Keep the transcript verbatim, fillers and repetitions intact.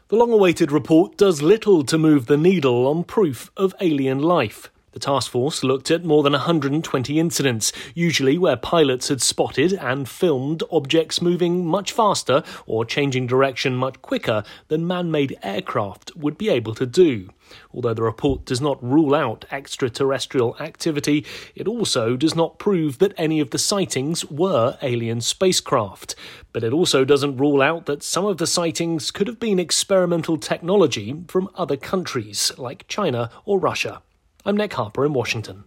The long-awaited report does little to move the needle on proof of alien life. The task force looked at more than one hundred twenty incidents, usually where pilots had spotted and filmed objects moving much faster or changing direction much quicker than man-made aircraft would be able to do. Although the report does not rule out extraterrestrial activity, it also does not prove that any of the sightings were alien spacecraft. But it also doesn't rule out that some of the sightings could have been experimental technology from other countries, like China or Russia. I'm Nick Harper in Washington.